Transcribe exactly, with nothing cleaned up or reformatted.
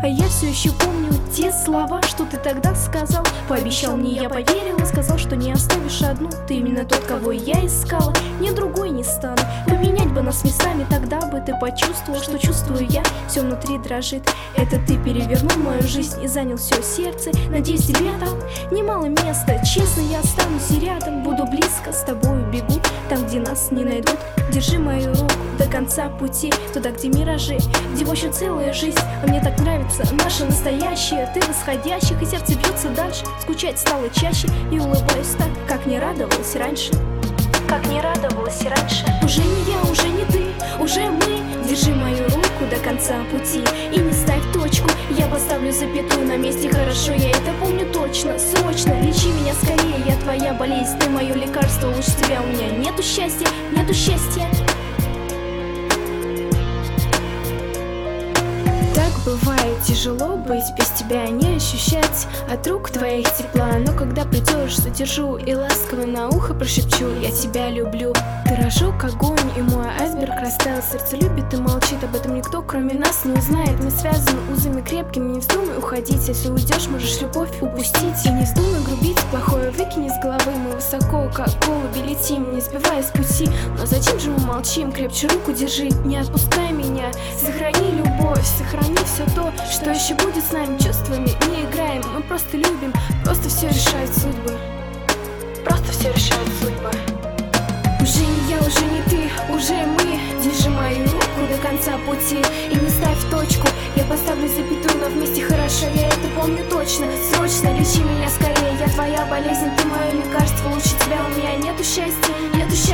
А я все еще помню те слова, что ты тогда сказал. Пообещал мне, я поверила, сказал, что не оставишь одну. Ты именно тот, кого я искала, ни другой не стану. Поменять бы нас местами, тогда бы ты почувствовал, что чувствую я, все внутри дрожит. Это ты перевернул мою жизнь и занял все сердце. Надеюсь, тебе там немало места. Честно, я останусь и рядом, буду близко с тобой, бегу там, где нас не найдут. Держи мою руку до конца пути, туда, где миражи, где в общем целая жизнь. А мне так нравится наше настоящее. Ты восходящих, и сердце бьется дальше. Скучать стало чаще и улыбаюсь так, как не радовалась раньше. Как не радовалась раньше. Уже не я, уже не ты, уже мы. Держи мою руку до конца пути и не ставь точку. Я поставлю запятую на месте, хорошо, я это помню точно. Срочно лечи меня скорее, я твоя болезнь, ты мое лекарство. Лучше тебя у меня нету счастья, нету счастья. Бывает тяжело быть без тебя, не ощущать от рук твоих тепла. Но когда придешь, задержу и ласково на ухо прошепчу: я тебя люблю. Ты рожок, огонь и мой айсберг растаял. Сердце любит и молчит, об этом никто кроме нас не узнает. Мы связаны узами крепкими, не вздумай уходить. Если уйдешь, можешь любовь упустить. И не вздумай грубить, плохое выкини с головы. Мы высоко, как голуби, летим, не сбивая с пути. Но зачем же мы молчим? Крепче руку держи, не отпускай меня. Сохрани любовь, сохрани все то, что еще будет с нами. Чувствами не играем, мы просто любим. Просто все решает судьбы. Просто все решает судьбы. Уже не я, уже не ты, уже мы. Держи мою руку до конца пути и не ставь точку. Я поставлю запятую, но вместе хорошо, я это помню точно. Срочно лечи меня скорее, я твоя болезнь, ты мое лекарство. Лучше тебя у меня нету счастья, нету счастья.